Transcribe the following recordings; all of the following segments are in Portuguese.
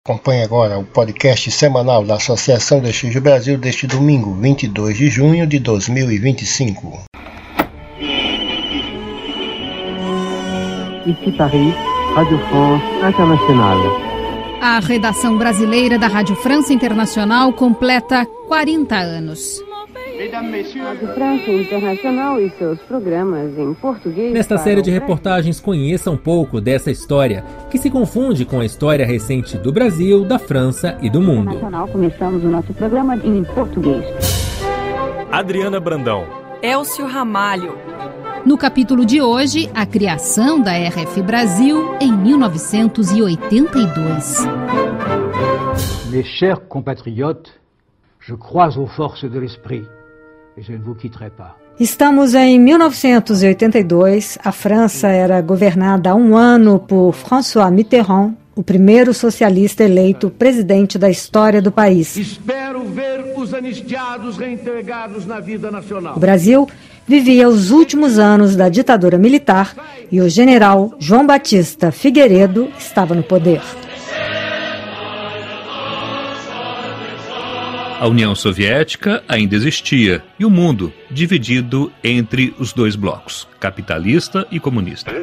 Acompanhe agora o podcast semanal da Associação de Estudos do Brasil deste domingo, 22 de junho de 2025. Ici Paris, Radio France Internationale. A redação brasileira da Rádio França Internacional completa 40 anos. Rádio França Internacional e seus programas em português. Nesta série de reportagens, conheça um pouco dessa história, que se confunde com a história recente do Brasil, da França e do mundo. Começamos o nosso programa em português. Adriana Brandão. Elcio Ramalho. No capítulo de hoje, a criação da RF Brasil em 1982. Mes chers compatriotes, je crois aux forces de l'esprit. Et je ne vous quitterai pas. Estamos em 1982. A França era governada há um ano por François Mitterrand, o primeiro socialista eleito presidente da história do país. Espero ver os anistiados reintegrados na vida nacional. O Brasil vivia os últimos anos da ditadura militar e o general João Batista Figueiredo estava no poder. A União Soviética ainda existia e o mundo dividido entre os dois blocos, capitalista e comunista.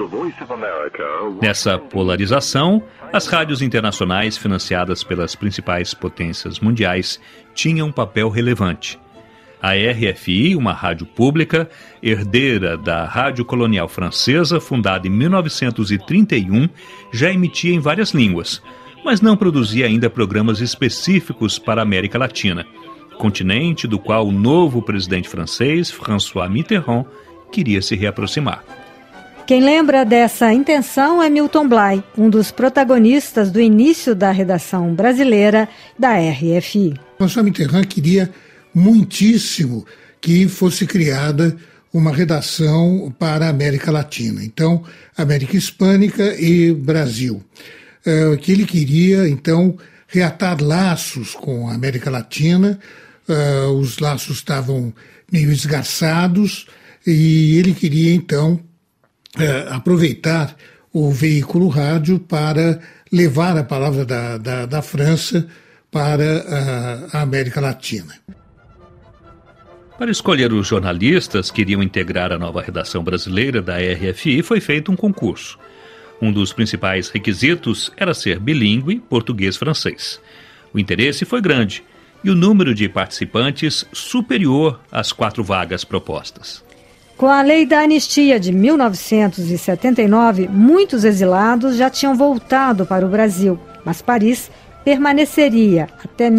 Nessa polarização, as rádios internacionais financiadas pelas principais potências mundiais tinham um papel relevante. A RFI, uma rádio pública, herdeira da Rádio Colonial Francesa, fundada em 1931, já emitia em várias línguas, mas não produzia ainda programas específicos para a América Latina, continente do qual o novo presidente francês, François Mitterrand, queria se reaproximar. Quem lembra dessa intenção é Milton Bly, um dos protagonistas do início da redação brasileira da RFI. François Mitterrand queria muitíssimo que fosse criada uma redação para a América Latina, então América Hispânica e Brasil. Que ele queria, então, reatar laços com a América Latina. Os laços estavam meio esgarçados e ele queria, então, aproveitar o veículo rádio para levar a palavra da França para a América Latina. Para escolher os jornalistas que iriam integrar a nova redação brasileira da RFI, foi feito um concurso. Um dos principais requisitos era ser bilíngue português-francês. O interesse foi grande e o número de participantes superior às 4 vagas propostas. Com a lei da anistia de 1979, muitos exilados já tinham voltado para o Brasil, mas Paris permaneceria até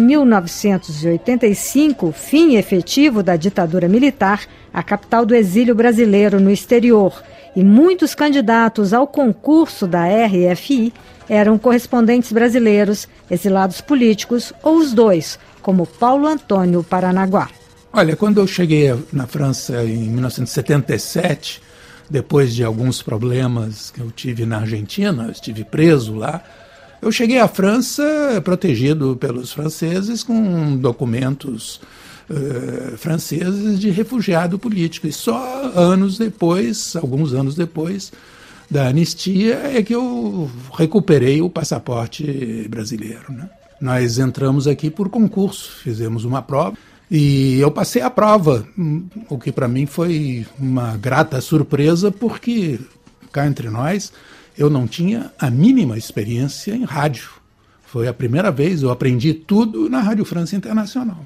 1985, fim efetivo da ditadura militar, a capital do exílio brasileiro no exterior. E muitos candidatos ao concurso da RFI eram correspondentes brasileiros, exilados políticos ou os dois, como Paulo Antônio Paranaguá. Olha, quando eu cheguei na França em 1977, depois de alguns problemas que eu tive na Argentina, eu estive preso lá, eu cheguei à França protegido pelos franceses com documentos franceses de refugiado político. E só alguns anos depois da anistia, é que eu recuperei o passaporte brasileiro, né? Nós entramos aqui por concurso, fizemos uma prova e eu passei a prova, o que para mim foi uma grata surpresa, porque cá entre nós eu não tinha a mínima experiência em rádio. Foi a primeira vez, eu aprendi tudo na Rádio França Internacional.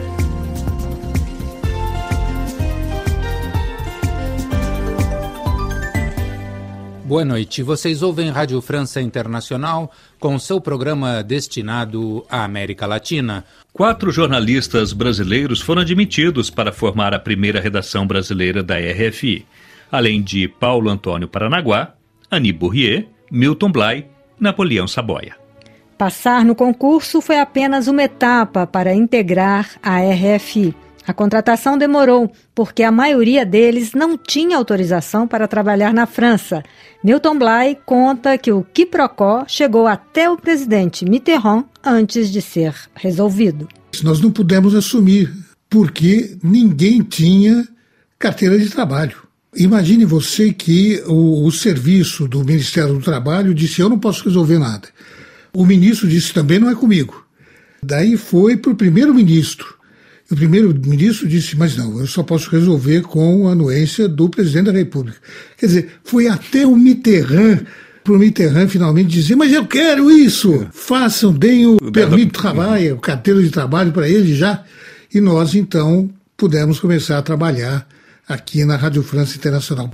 Boa noite, vocês ouvem Rádio França Internacional com seu programa destinado à América Latina. 4 jornalistas brasileiros foram admitidos para formar a primeira redação brasileira da RFI, além de Paulo Antônio Paranaguá, Annie Bourrier, Milton Bly e Napoleão Saboia. Passar no concurso foi apenas uma etapa para integrar a RFI. A contratação demorou, porque a maioria deles não tinha autorização para trabalhar na França. Milton Bly conta que o quiprocó chegou até o presidente Mitterrand antes de ser resolvido. Nós não pudemos assumir, porque ninguém tinha carteira de trabalho. Imagine você que o serviço do Ministério do Trabalho disse: eu não posso resolver nada. O ministro disse também não é comigo. Daí foi para o primeiro-ministro. O primeiro-ministro disse, mas não, eu só posso resolver com a anuência do presidente da República. Quer dizer, foi até o Mitterrand, para o Mitterrand finalmente dizer, mas eu quero isso, façam, deem o permis de trabalho, o carteira de trabalho para ele já. E nós, então, pudemos começar a trabalhar aqui na Rádio França Internacional.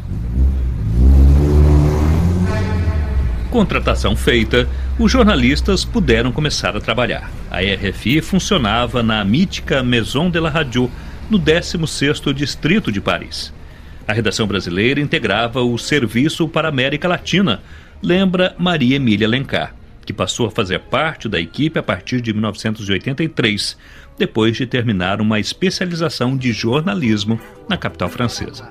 Contratação feita, os jornalistas puderam começar a trabalhar. A RFI funcionava na mítica Maison de la Radio, no 16º distrito de Paris. A redação brasileira integrava o serviço para a América Latina, lembra Maria Emília Alencar, que passou a fazer parte da equipe a partir de 1983, depois de terminar uma especialização de jornalismo na capital francesa.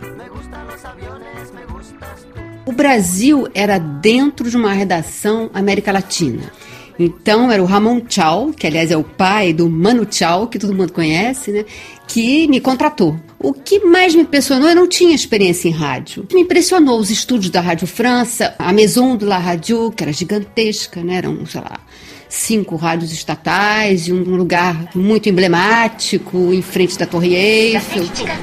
O Brasil era dentro de uma redação América Latina. Então era o Ramon Chao, que aliás é o pai do Manu Chao, que todo mundo conhece, né, que me contratou. O que mais me impressionou, eu não tinha experiência em rádio. Me impressionou os estúdios da Rádio França, a Maison de la Radio, que era gigantesca, né, eram, 5 rádios estatais e um lugar muito emblemático em frente da Torre Eiffel.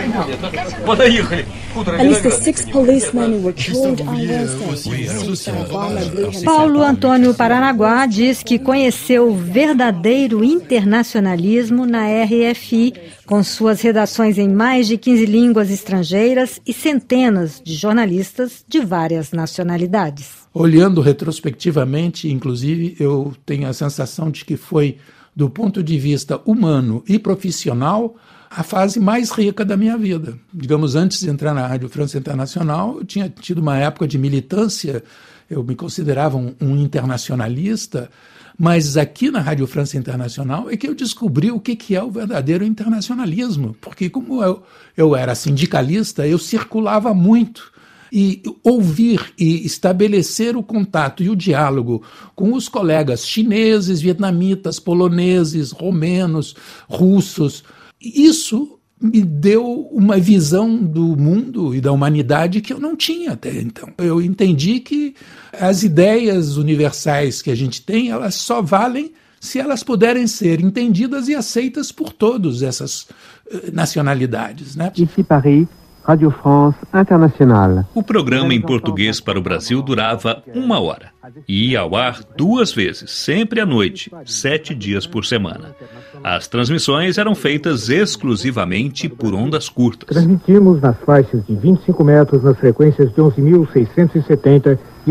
Paulo Antônio Paranaguá diz que conheceu o verdadeiro internacionalismo na RFI, com suas redações em mais de 15 línguas estrangeiras e centenas de jornalistas de várias nacionalidades. Olhando retrospectivamente, inclusive, eu tenho a sensação de que foi, do ponto de vista humano e profissional, a fase mais rica da minha vida. Digamos, antes de entrar na Rádio França Internacional, eu tinha tido uma época de militância, eu me considerava um internacionalista, mas aqui na Rádio França Internacional é que eu descobri o que é o verdadeiro internacionalismo, porque como eu era sindicalista, eu circulava muito. E ouvir e estabelecer o contato e o diálogo com os colegas chineses, vietnamitas, poloneses, romenos, russos, isso me deu uma visão do mundo e da humanidade que eu não tinha até então. Eu entendi que as ideias universais que a gente tem, elas só valem se elas puderem ser entendidas e aceitas por todas essas nacionalidades, né? Ici Paris, Radio France Internationale. O programa em português para o Brasil durava 1 hora e ia ao ar 2 vezes, sempre à noite, 7 dias por semana. As transmissões eram feitas exclusivamente por ondas curtas. Transmitimos nas faixas de 25 metros nas frequências de 11.670 e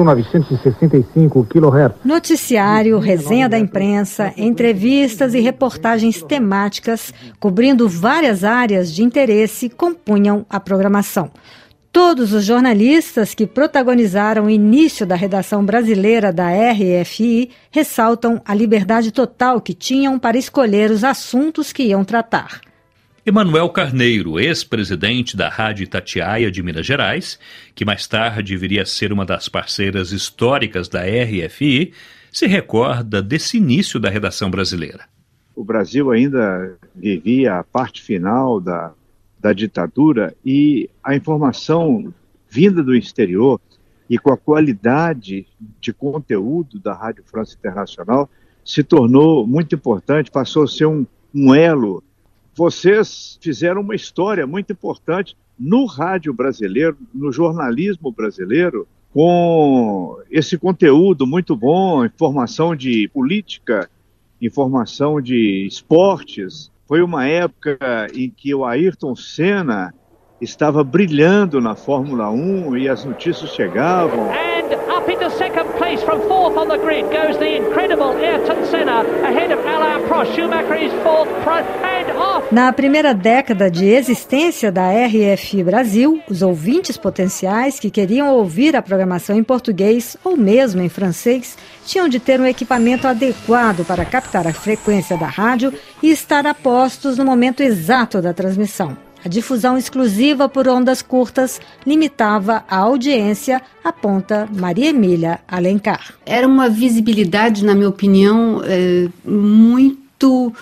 11.965 kHz. Noticiário, resenha da imprensa, entrevistas e reportagens temáticas cobrindo várias áreas de interesse compunham a programação. Todos os jornalistas que protagonizaram o início da redação brasileira da RFI ressaltam a liberdade total que tinham para escolher os assuntos que iam tratar. Emanuel Carneiro, ex-presidente da Rádio Itatiaia de Minas Gerais, que mais tarde viria a ser uma das parceiras históricas da RFI, se recorda desse início da redação brasileira. O Brasil ainda vivia a parte final da ditadura e a informação vinda do exterior e com a qualidade de conteúdo da Rádio França Internacional se tornou muito importante, passou a ser um elo. Vocês fizeram uma história muito importante no rádio brasileiro, no jornalismo brasileiro, com esse conteúdo muito bom, informação de política, informação de esportes. Foi uma época em que o Ayrton Senna estava brilhando na Fórmula 1 e as notícias chegavam. And up into second place from fourth on the grid goes the incredible Ayrton Senna ahead of Alain Prost. Schumacher is fourth and off. Na primeira década de existência da RFI Brasil, os ouvintes potenciais que queriam ouvir a programação em português ou mesmo em francês tinham de ter um equipamento adequado para captar a frequência da rádio e estar a postos no momento exato da transmissão. A difusão exclusiva por ondas curtas limitava a audiência, aponta Maria Emília Alencar. Era uma visibilidade, na minha opinião, muito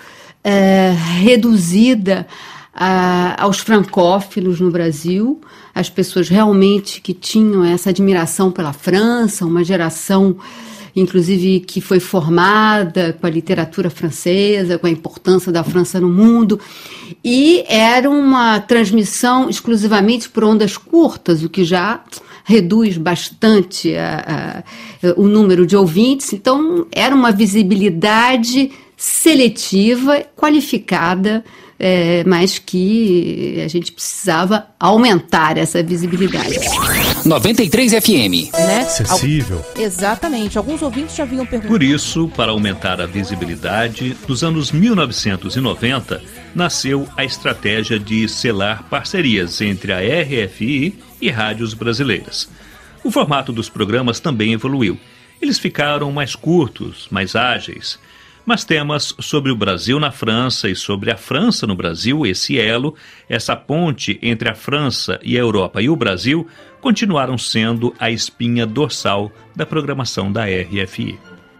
reduzida aos francófilos no Brasil, as pessoas realmente que tinham essa admiração pela França, uma geração inclusive que foi formada com a literatura francesa, com a importância da França no mundo, e era uma transmissão exclusivamente por ondas curtas, o que já reduz bastante o número de ouvintes. Então, era uma visibilidade seletiva, qualificada, mas que a gente precisava aumentar essa visibilidade. 93 FM. Né? Acessível. Exatamente. Alguns ouvintes já vinham perguntando. Por isso, para aumentar a visibilidade, nos anos 1990, nasceu a estratégia de selar parcerias entre a RFI e rádios brasileiras. O formato dos programas também evoluiu. Eles ficaram mais curtos, mais ágeis. Mas temas sobre o Brasil na França e sobre a França no Brasil, esse elo, essa ponte entre a França e a Europa e o Brasil, continuaram sendo a espinha dorsal da programação da RFI.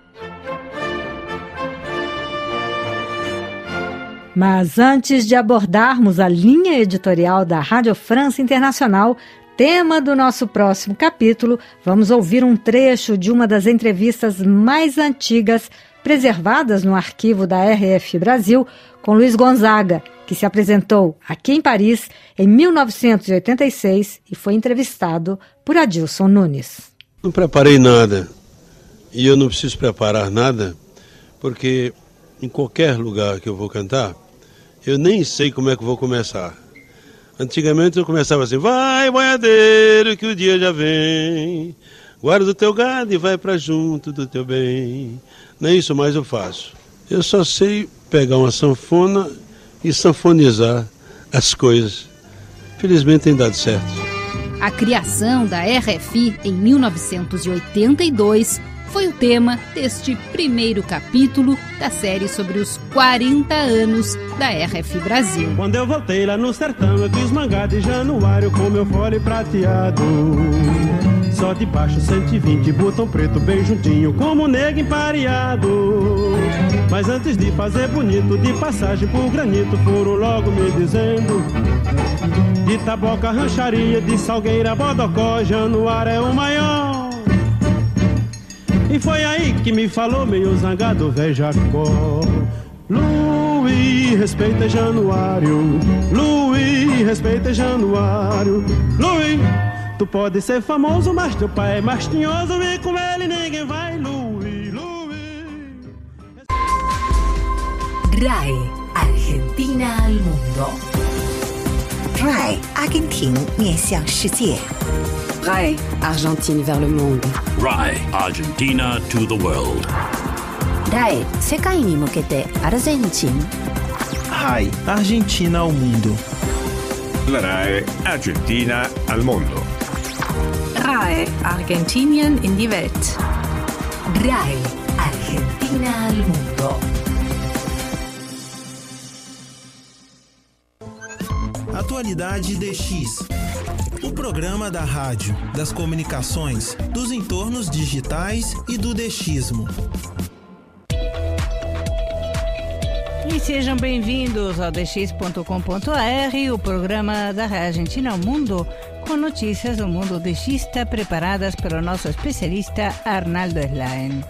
Mas antes de abordarmos a linha editorial da Rádio França Internacional, tema do nosso próximo capítulo, vamos ouvir um trecho de uma das entrevistas mais antigas preservadas no arquivo da RF Brasil, com Luiz Gonzaga, que se apresentou aqui em Paris em 1986 e foi entrevistado por Adilson Nunes. Não preparei nada, e eu não preciso preparar nada, porque em qualquer lugar que eu vou cantar, eu nem sei como é que vou começar. Antigamente eu começava assim: vai, boiadeiro, que o dia já vem, guarda o teu gado e vai pra junto do teu bem. Nem isso mais eu faço. Eu só sei pegar uma sanfona e sanfonizar as coisas. Felizmente tem dado certo. A criação da RFI em 1982 foi o tema deste primeiro capítulo da série sobre os 40 anos da RFI Brasil. Quando eu voltei lá no sertão, eu quis mangar de Januário com meu fole prateado. Só de baixo 120, botão preto bem juntinho, como nego empareado. Mas antes de fazer bonito, de passagem por granito, foram logo me dizendo: de Taboca, Rancharia, de Salgueira, Bodocó, Januário é o maior. E foi aí que me falou meio zangado o velho Jacó: Luiz, respeita Januário, Luiz, respeita Januário, Luiz, tu pode ser famoso, mas teu pai é mais tinhoso e com ele ninguém vai, Luiz, Luiz. RAI, Argentina al mundo. RAI, Argentina 面向世界。 RAI, Argentine vers le monde. RAI, Argentina to the world. RAI, 世界に向けてアルゼンチン。 RAI, Argentina ao mundo. RAI, Argentina al mondo. RAI, Argentinien in die Welt. RAI, Argentina al mundo. Atualidade DX. O programa da rádio, das comunicações, dos entornos digitais e do DXismo. E sejam bem-vindos ao dx.com.br, o programa da Rádio Argentina ao Mundo, com notícias do mundo DXista preparadas pelo nosso especialista Arnaldo Slaen.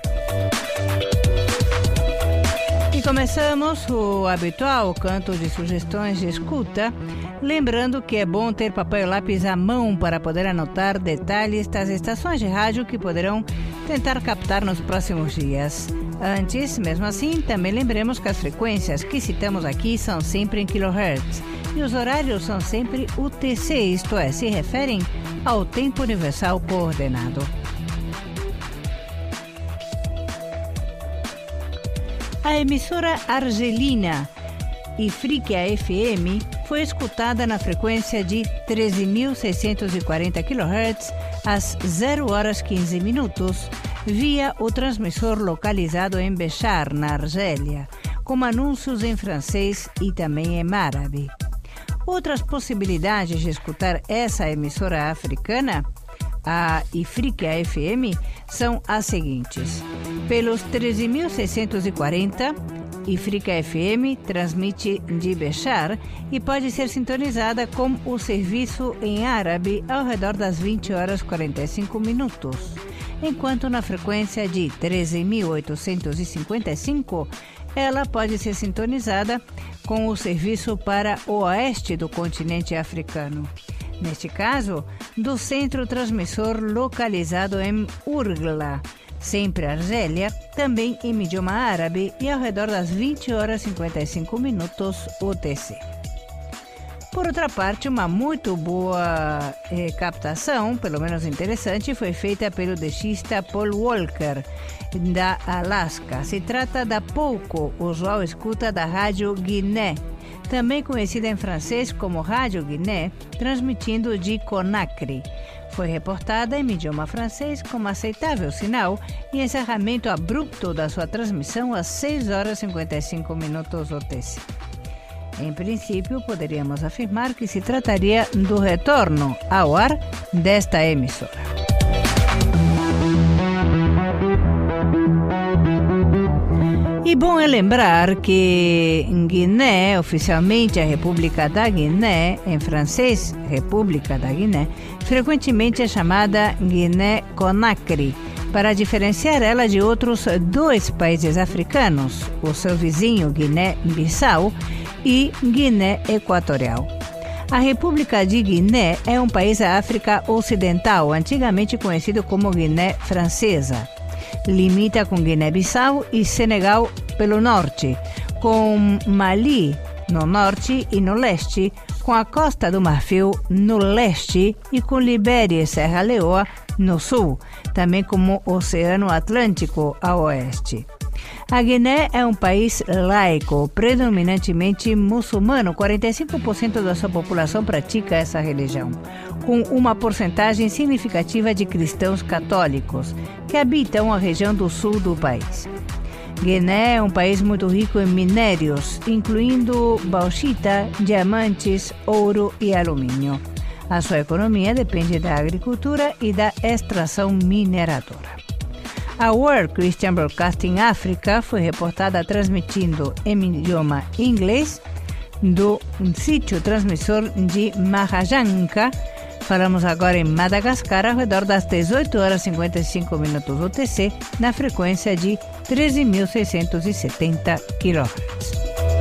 E começamos o habitual canto de sugestões de escuta, lembrando que é bom ter papel e lápis à mão para poder anotar detalhes das estações de rádio que poderão tentar captar nos próximos dias. Antes, mesmo assim, também lembremos que as frequências que citamos aqui são sempre em kHz e os horários são sempre UTC, isto é, se referem ao tempo universal coordenado. A emissora argelina Ifriqiya FM foi escutada na frequência de 13.640 kHz às 0 horas 15 minutos, via o transmissor localizado em Béchar, na Argélia, com anúncios em francês e também em árabe. Outras possibilidades de escutar essa emissora africana, a Ifriqiya FM, são as seguintes. Pelos 13.640, Ifriqiya FM transmite de Béchar e pode ser sintonizada com o serviço em árabe ao redor das 20 horas 45 minutos. enquanto na frequência de 13.855 ela pode ser sintonizada com o serviço para o oeste do continente africano. Neste caso, do centro transmissor localizado em Urgla, sempre Argélia, também em idioma árabe e ao redor das 20h55 UTC. Por outra parte, uma muito boa captação, pelo menos interessante, foi feita pelo dexista Paul Walker, da Alaska. Se trata da pouco usual escuta da Rádio Guiné, também conhecida em francês como Rádio Guiné, transmitindo de Conakry. Foi reportada em idioma francês como aceitável sinal e encerramento abrupto da sua transmissão às 6h55 UTC. Em princípio, poderíamos afirmar que se trataria do retorno ao ar desta emissora. E bom é lembrar que Guiné, oficialmente a República da Guiné, em francês, República da Guiné, frequentemente é chamada Guiné-Conakry, para diferenciar ela de outros 2 países africanos, o seu vizinho Guiné-Bissau e Guiné Equatorial. A República de Guiné é um país da África Ocidental, antigamente conhecido como Guiné Francesa. Limita com Guiné-Bissau e Senegal pelo norte, com Mali no norte e no leste, com a Costa do Marfim no leste e com Libéria e Serra Leoa no sul, também como Oceano Atlântico a oeste. A Guiné é um país laico, predominantemente muçulmano. 45% da sua população pratica essa religião, com uma porcentagem significativa de cristãos católicos, que habitam a região do sul do país. Guiné é um país muito rico em minérios, incluindo bauxita, diamantes, ouro e alumínio. A sua economia depende da agricultura e da extração mineradora. A World Christian Broadcasting Africa foi reportada transmitindo em idioma inglês do sítio transmissor de Mahajanka. Falamos agora em Madagascar, ao redor das 18h55 UTC, na frequência de 13.670 kHz.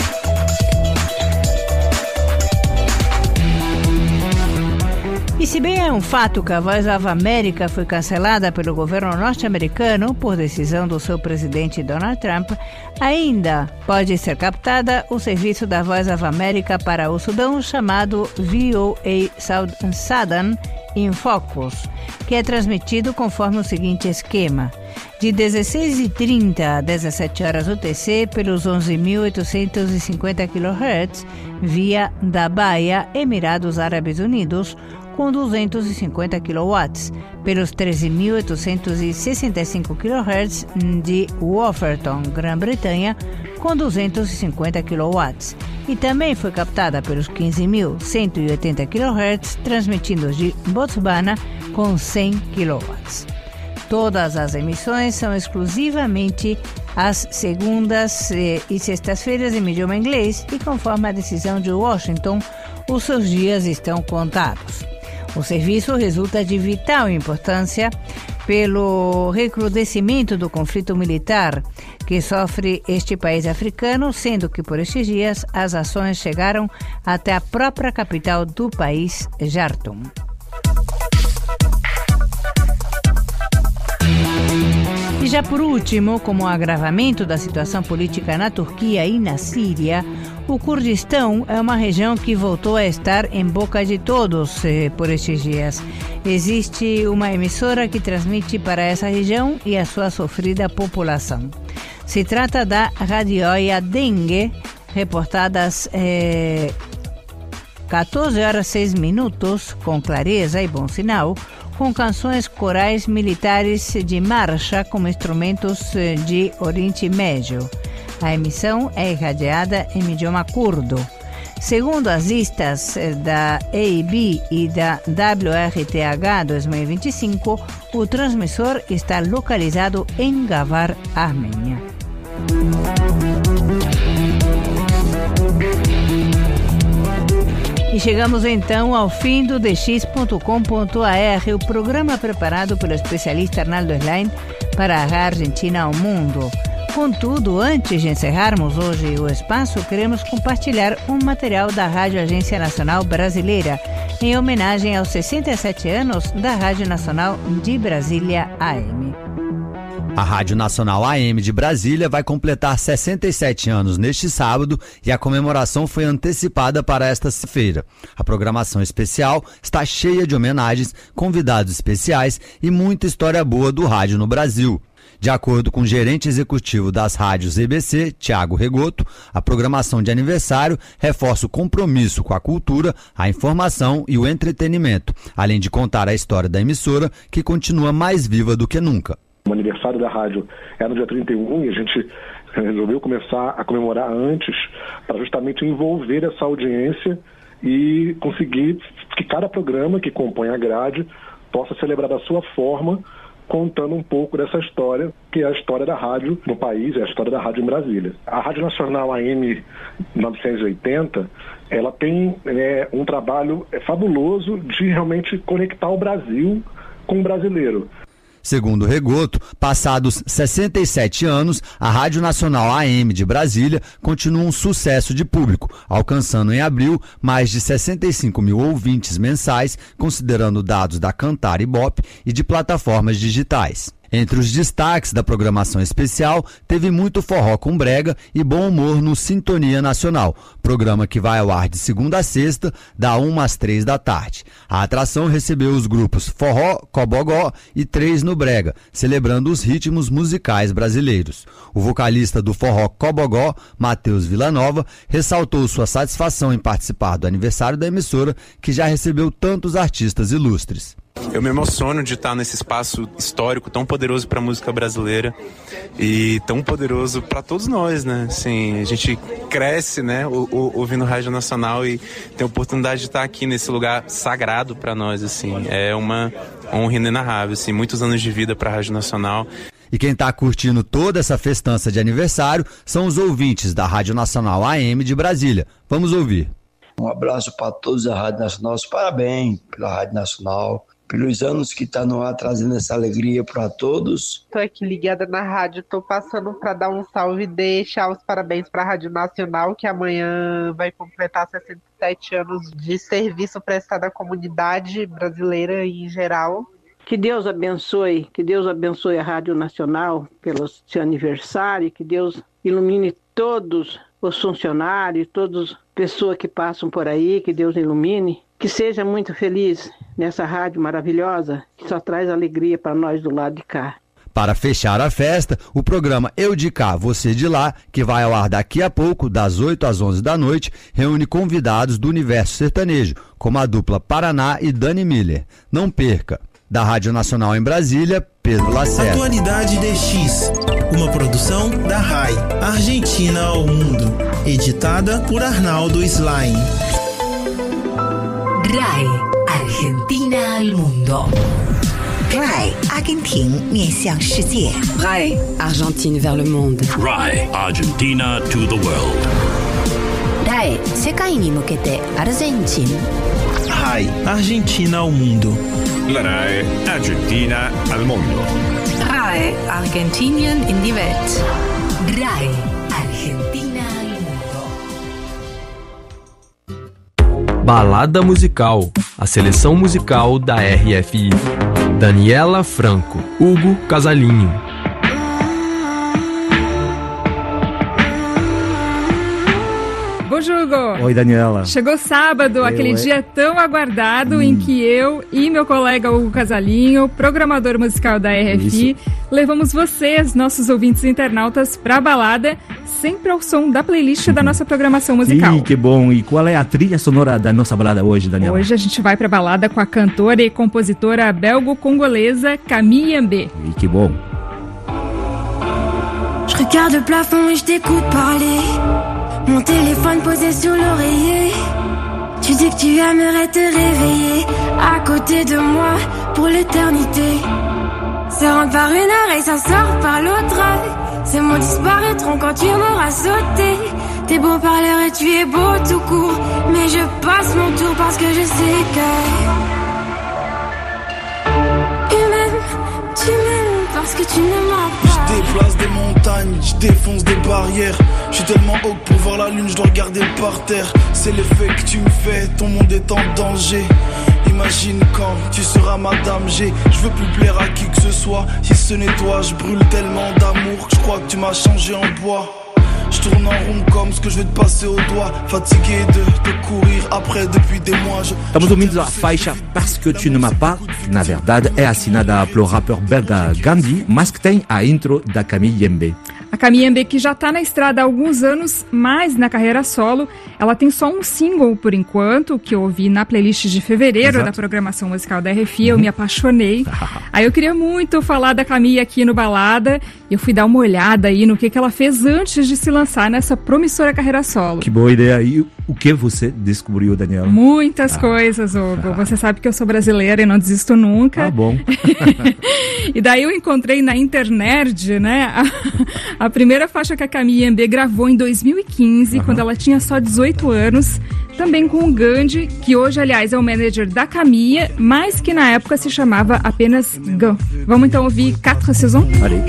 E se bem é um fato que a Voice of America foi cancelada pelo governo norte-americano por decisão do seu presidente Donald Trump, ainda pode ser captada o serviço da Voice of America para o Sudão chamado VOA Southern in Focus, que é transmitido conforme o seguinte esquema: de 16h30 a 17h UTC pelos 11.850 kHz via Dabaia, Emirados Árabes Unidos, com 250 kW, pelos 13.865 kHz de Wolverhampton, Grã-Bretanha, com 250 kW. E também foi captada pelos 15.180 kHz, transmitidos de Botswana, com 100 kW. Todas as emissões são exclusivamente às segundas e sextas-feiras em idioma inglês e, conforme a decisão de Washington, os seus dias estão contados. O serviço resulta de vital importância pelo recrudescimento do conflito militar que sofre este país africano, sendo que por estes dias as ações chegaram até a própria capital do país, Jartum. E já por último, como agravamento da situação política na Turquia e na Síria, o Kurdistão é uma região que voltou a estar em boca de todos por estes dias. Existe uma emissora que transmite para essa região e a sua sofrida população. Se trata da Radioia Dengue, reportada às 14h06, com clareza e bom sinal, com canções corais militares de marcha como instrumentos de Oriente Médio. A emissão é irradiada em idioma curdo. Segundo as listas da EIB e da WRTH 2025, o transmissor está localizado em Gavar, Armênia. E chegamos então ao fim do dx.com.ar, o programa preparado pelo especialista Arnaldo Slain para a Argentina ao mundo. Contudo, antes de encerrarmos hoje o espaço, queremos compartilhar um material da Rádio Agência Nacional Brasileira, em homenagem aos 67 anos da Rádio Nacional de Brasília AM. A Rádio Nacional AM de Brasília vai completar 67 anos neste sábado e a comemoração foi antecipada para esta feira. A programação especial está cheia de homenagens, convidados especiais e muita história boa do rádio no Brasil. De acordo com o gerente executivo das rádios EBC, Thiago Regoto, a programação de aniversário reforça o compromisso com a cultura, a informação e o entretenimento, além de contar a história da emissora, que continua mais viva do que nunca. O aniversário da rádio era no dia 31 e a gente resolveu começar a comemorar antes para justamente envolver essa audiência e conseguir que cada programa que compõe a grade possa celebrar da sua forma, contando um pouco dessa história, que é a história da rádio no país, é a história da rádio em Brasília. A Rádio Nacional AM 980, ela tem um trabalho fabuloso de realmente conectar o Brasil com o brasileiro. Segundo Regoto, passados 67 anos, a Rádio Nacional AM de Brasília continua um sucesso de público, alcançando em abril mais de 65 mil ouvintes mensais, considerando dados da Cantar Ibope e de plataformas digitais. Entre os destaques da programação especial, teve muito forró com brega e bom humor no Sintonia Nacional, programa que vai ao ar de segunda a sexta, da 1 às 3 da tarde. A atração recebeu os grupos Forró, Cobogó e Três no Brega, celebrando os ritmos musicais brasileiros. O vocalista do Forró Cobogó, Matheus Villanova, ressaltou sua satisfação em participar do aniversário da emissora, que já recebeu tantos artistas ilustres. Eu me emociono de estar nesse espaço histórico tão poderoso para a música brasileira e tão poderoso para todos nós, né? Assim, a gente cresce, né, ouvindo Rádio Nacional e tem a oportunidade de estar aqui nesse lugar sagrado para nós, assim. É uma honra inenarrável, assim, muitos anos de vida para a Rádio Nacional. E quem está curtindo toda essa festança de aniversário são os ouvintes da Rádio Nacional AM de Brasília. Vamos ouvir. Um abraço para todos da Rádio Nacional, parabéns pela Rádio Nacional, pelos anos que está no ar, trazendo essa alegria para todos. Estou aqui ligada na rádio, estou passando para dar um salve e deixar os parabéns para a Rádio Nacional, que amanhã vai completar 67 anos de serviço prestado à comunidade brasileira em geral. Que Deus abençoe a Rádio Nacional pelo seu aniversário, que Deus ilumine todos os funcionários, todas as pessoas que passam por aí, que Deus ilumine. Que seja muito feliz nessa rádio maravilhosa, que só traz alegria para nós do lado de cá. Para fechar a festa, o programa Eu de Cá, Você de Lá, que vai ao ar daqui a pouco, das 8 às 11 da noite, reúne convidados do universo sertanejo, como a dupla Paraná e Dani Miller. Não perca! Da Rádio Nacional em Brasília, Pedro Lacerda. Atualidade DX, uma produção da RAI, Argentina ao Mundo, editada por Arnaldo Slain. RAI, Argentina al mundo. RAI, Argentina 面向世界. RAI, Argentine vers le monde. RAI, Argentina to the world. RAI, 世界に向けてアルゼンチン. RAI, Argentina ao mundo. La RAI, Argentina al mundo. RAI, Argentinien in die Welt. RAI, Argentina al mundo. Balada musical, a seleção musical da RFI. Daniela Franco, Hugo Casalinho. Bonjour, Hugo. Oi, Daniela. Chegou sábado, aquele dia tão aguardado em que eu e meu colega Hugo Casalinho, programador musical da RFI, levamos vocês, nossos ouvintes internautas, pra balada, sempre ao som da playlist da nossa programação musical. Sim, que bom. E qual é a trilha sonora da nossa balada hoje, Daniela? Hoje a gente vai pra balada com a cantora e compositora belgo-congolesa Camille Yambé. E que bom. Je regarde le plafond et je t'écoute parler. Mon téléphone posé sur l'oreiller. Tu dis que tu aimerais te réveiller à côté de moi pour l'éternité. Ça rentre par une oreille, ça sort par l'autre. Ces mots disparaîtront quand tu m'auras sauté. T'es beau par l'air et tu es beau tout court. Mais je passe mon tour parce que je sais que humaine, tu m'aimes parce que tu ne m'as pas. Je déplace des montagnes, je défonce des barrières. Je suis tellement haut que pour voir la lune je dois regarder par terre. C'est l'effet que tu me fais, ton monde est en danger. Imagine quand tu seras Madame G. Je veux plus plaire à qui que ce soit. Si ce n'est toi, je brûle tellement d'amour que je crois que tu m'as changé en bois. Je tourne en rond comme ce que je vais te passer au doigt. Fatigué de te courir après depuis des mois. Estamos ouvindo a faixa Parce que tu ne m'as pas. Na verdade, é assinada pelo rapper belga Gandhi, mas que tem a intro da Camille Yembe. A Camille Yembe, que já está na estrada há alguns anos, mas na carreira solo, ela tem só um single por enquanto, que eu ouvi na playlist de fevereiro da programação musical da RFI, eu me apaixonei. Aí eu queria muito falar da Camille aqui no Balada, e eu fui dar uma olhada aí no que ela fez antes de se lançar nessa promissora carreira solo. Que boa ideia. E o que você descobriu, Daniela? Muitas coisas, Hugo. Você sabe que eu sou brasileira e não desisto nunca. Ah, bom. E daí eu encontrei na internet, né, a primeira faixa que a Camille Yembe gravou em 2015, quando ela tinha só 18 anos, também com o Gandhi, que hoje, aliás, é o manager da Camille, mas que na época se chamava apenas Gan. Vamos então ouvir 4 saisons? Allez.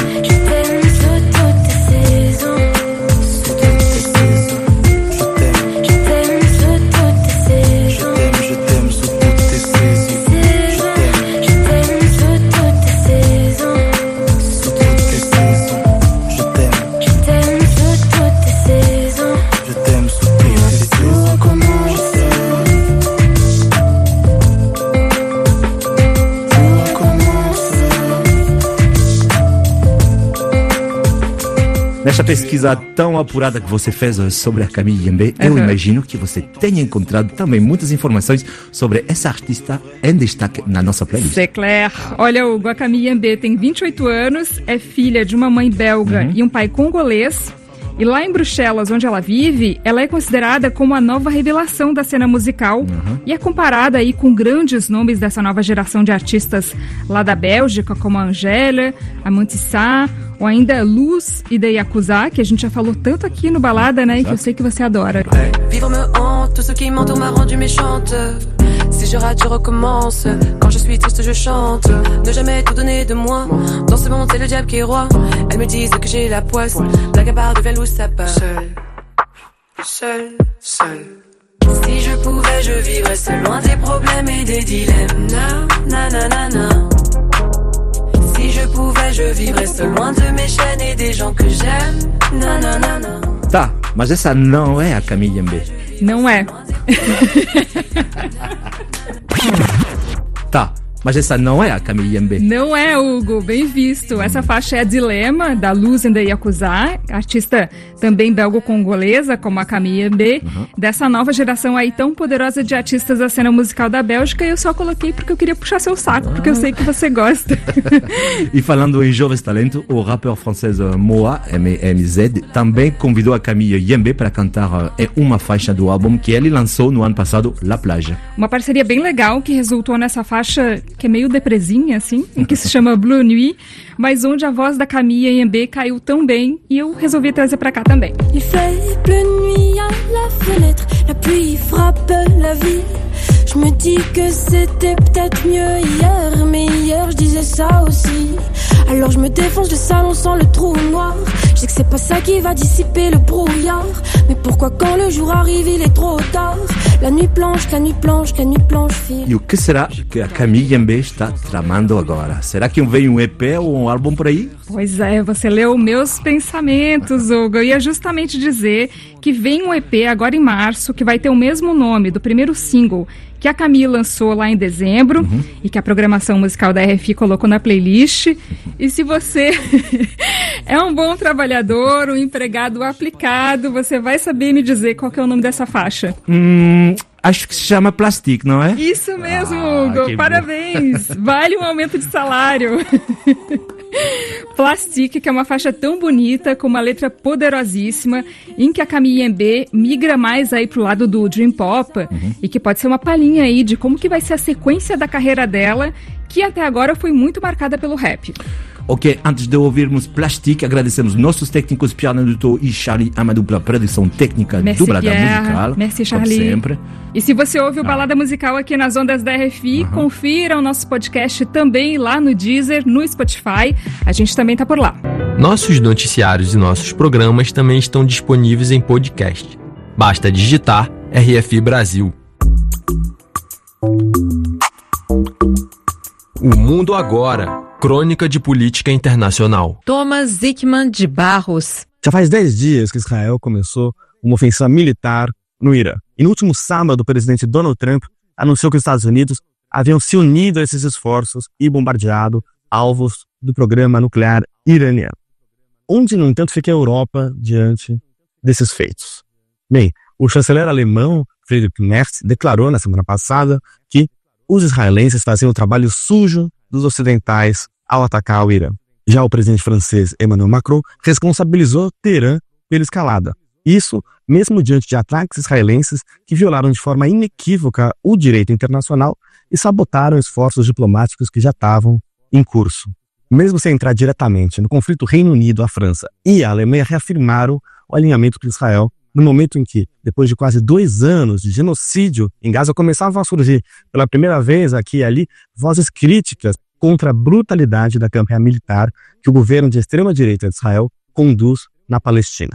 Nessa pesquisa tão apurada que você fez sobre a Camille Yembe, eu imagino que você tenha encontrado também muitas informações sobre essa artista em destaque na nossa playlist. C'est clair. Olha, Hugo, a Camille Yembe tem 28 anos, é filha de uma mãe belga e um pai congolês. E lá em Bruxelas, onde ela vive, ela é considerada como a nova revelação da cena musical e é comparada aí com grandes nomes dessa nova geração de artistas lá da Bélgica, como a Angèle, a Mantissa, ou ainda Luz e The Yakuza, que a gente já falou tanto aqui no Balada, né, e que eu sei que você adora. Vivre me hante, tout ce qui m'entoure m'a rendu méchante. Si je rate, je recommence. Quand je suis triste, je chante. Ne jamais tout donner de moi. Dans ce monde, c'est le diable qui est roi. Elles me disent que j'ai la poisse. La gabarre devient loup, ça part. Seul. Si je pouvais, je vivrais seul, loin des problèmes et des dilemmes. Na, na, na, na, na. Si je pouvais, je vivrais seul, loin de mes chaînes et des gens que j'aime. Na, na, na, na. Tá, mas essa não é a Camille Yembe. Não é. Tá, mas essa não é a Camille Yembe. Não é, Hugo, bem visto. Essa faixa é Dilema, da Luz and the Yakuza, artista também belgo-congolesa, como a Camille Yembe, dessa nova geração aí tão poderosa de artistas da cena musical da Bélgica. E eu só coloquei porque eu queria puxar seu saco, porque eu sei que você gosta. E falando em jovens talentos, o rapper francês Moa, MZ, também convidou a Camille Yembe para cantar em uma faixa do álbum que ele lançou no ano passado, La Plage. Uma parceria bem legal que resultou nessa faixa que é meio depresinha, assim, que se chama Blue Nuit, mas onde a voz da Camille Yembe caiu tão bem e eu resolvi trazer pra cá também. Il fait bleu nuit à la fenêtre, la pluie frappe la ville. Je me dis que c'était peut-être mieux hier, mais hier je disais ça aussi. Alors je me défonce le salon sans le trou noir. Je sais que c'est pas ça qui va dissiper le brouillard, mais pourquoi quand le jour arrive il est trop tard? La nuit blanche, la nuit blanche, la nuit blanche file. E o que será que a Camille Yembe está tramando agora? Será que vem um EP ou um álbum por aí? Pois é, você leu meus pensamentos, Hugo. Eu ia justamente dizer que vem um EP agora em março, que vai ter o mesmo nome do primeiro single que a Camille lançou lá em dezembro e que a programação musical da RFI colocou na playlist. E se você é um bom trabalhador, um empregado aplicado, você vai saber me dizer qual que é o nome dessa faixa. Acho que se chama Plastique, não é? Isso mesmo, Hugo. Parabéns. Vale um aumento de salário. Plastique, que é uma faixa tão bonita, com uma letra poderosíssima, em que a Camille Yembe migra mais aí pro lado do Dream Pop, e que pode ser uma palhinha aí de como que vai ser a sequência da carreira dela, que até agora foi muito marcada pelo rap. Ok, antes de ouvirmos Plastic, agradecemos nossos técnicos Pierre Naduto e Charlie Amadou pela produção técnica do Balada Musical. Merci, Charlie. Como sempre. E se você ouve o Balada Musical aqui nas ondas da RFI, confira o nosso podcast também lá no Deezer, no Spotify. A gente também tá por lá. Nossos noticiários e nossos programas também estão disponíveis em podcast. Basta digitar RFI Brasil. O Mundo Agora. Crônica de Política Internacional. Thomas Zickman de Barros. Já faz 10 dias que Israel começou uma ofensiva militar no Irã. E no último sábado, o presidente Donald Trump anunciou que os Estados Unidos haviam se unido a esses esforços e bombardeado alvos do programa nuclear iraniano. Onde, no entanto, fica a Europa diante desses feitos? Bem, o chanceler alemão Friedrich Merz declarou na semana passada que os israelenses faziam o trabalho sujo dos ocidentais ao atacar o Irã. Já o presidente francês Emmanuel Macron responsabilizou Teherã pela escalada. Isso mesmo diante de ataques israelenses que violaram de forma inequívoca o direito internacional e sabotaram esforços diplomáticos que já estavam em curso. Mesmo sem entrar diretamente no conflito, o Reino Unido, a França e a Alemanha reafirmaram o alinhamento com Israel no momento em que, depois de quase 2 anos de genocídio em Gaza, começavam a surgir pela primeira vez aqui e ali vozes críticas contra a brutalidade da campanha militar que o governo de extrema-direita de Israel conduz na Palestina.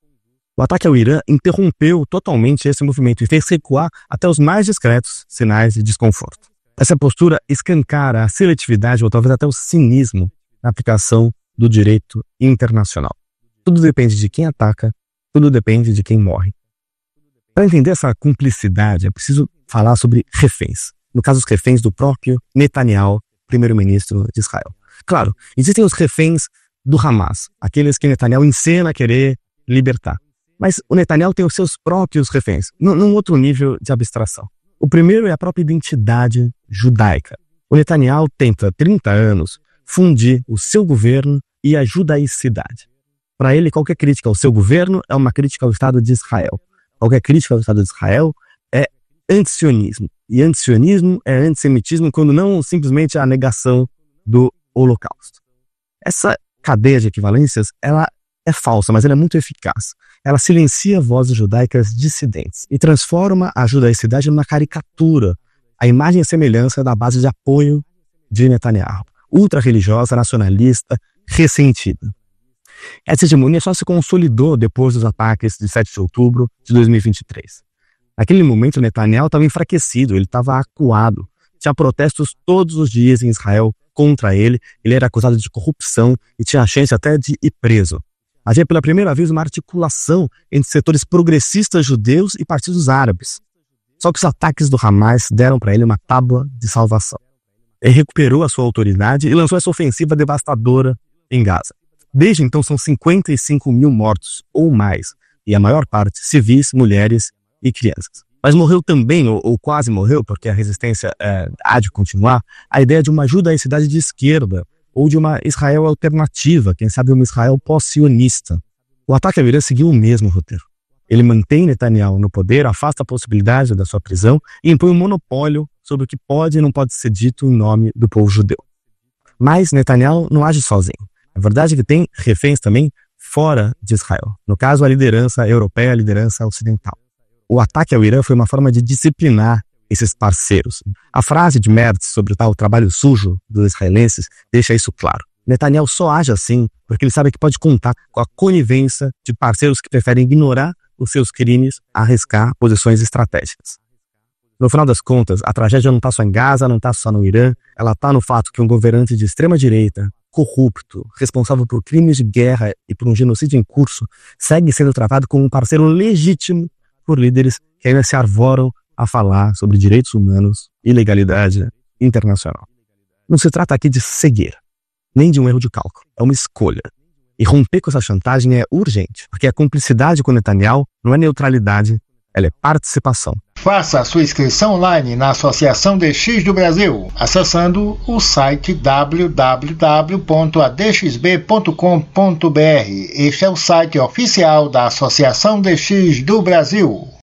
O ataque ao Irã interrompeu totalmente esse movimento e fez recuar até os mais discretos sinais de desconforto. Essa postura escancara a seletividade ou talvez até o cinismo na aplicação do direito internacional. Tudo depende de quem ataca, tudo depende de quem morre. Para entender essa cumplicidade, é preciso falar sobre reféns. No caso, os reféns do próprio Netanyahu, primeiro-ministro de Israel. Claro, existem os reféns do Hamas, aqueles que Netanyahu encena querer libertar. Mas o Netanyahu tem os seus próprios reféns, num outro nível de abstração. O primeiro é a própria identidade judaica. O Netanyahu tenta, há 30 anos, fundir o seu governo e a judaicidade. Para ele, qualquer crítica ao seu governo é uma crítica ao Estado de Israel. Qualquer crítica ao Estado de Israel é antisionismo. E antisionismo é antissemitismo quando não simplesmente a negação do Holocausto. Essa cadeia de equivalências, ela é falsa, mas ela é muito eficaz. Ela silencia vozes judaicas dissidentes e transforma a judaicidade numa caricatura, a imagem e semelhança da base de apoio de Netanyahu, ultra-religiosa, nacionalista, ressentida. Essa hegemonia só se consolidou depois dos ataques de 7 de outubro de 2023. Naquele momento, Netanyahu estava enfraquecido, ele estava acuado. Tinha protestos todos os dias em Israel contra ele, ele era acusado de corrupção e tinha a chance até de ir preso. Havia pela primeira vez uma articulação entre setores progressistas judeus e partidos árabes. Só que os ataques do Hamas deram para ele uma tábua de salvação. Ele recuperou a sua autoridade e lançou essa ofensiva devastadora em Gaza. Desde então são 55 mil mortos ou mais, e a maior parte civis, mulheres e crianças. Mas morreu também, ou quase morreu, porque a resistência há de continuar, a ideia de uma judaicidade de esquerda, ou de uma Israel alternativa, quem sabe uma Israel pós-sionista. O ataque ao Irã seguiu o mesmo roteiro. Ele mantém Netanyahu no poder, afasta a possibilidade da sua prisão e impõe um monopólio sobre o que pode e não pode ser dito em nome do povo judeu. Mas Netanyahu não age sozinho. A verdade é que tem reféns também fora de Israel. No caso, a liderança europeia, a liderança ocidental. O ataque ao Irã foi uma forma de disciplinar esses parceiros. A frase de Merz sobre o trabalho sujo dos israelenses deixa isso claro. Netanyahu só age assim porque ele sabe que pode contar com a conivência de parceiros que preferem ignorar os seus crimes a arriscar posições estratégicas. No final das contas, a tragédia não está só em Gaza, não está só no Irã, ela está no fato que um governante de extrema-direita, corrupto, responsável por crimes de guerra e por um genocídio em curso, segue sendo tratado como um parceiro legítimo por líderes que ainda se arvoram a falar sobre direitos humanos e legalidade internacional. Não se trata aqui de cegueira, nem de um erro de cálculo, é uma escolha. E romper com essa chantagem é urgente, porque a cumplicidade com Netanyahu não é neutralidade, ela é participação. Faça a sua inscrição online na Associação DX do Brasil, acessando o site www.adxb.com.br. Este é o site oficial da Associação DX do Brasil.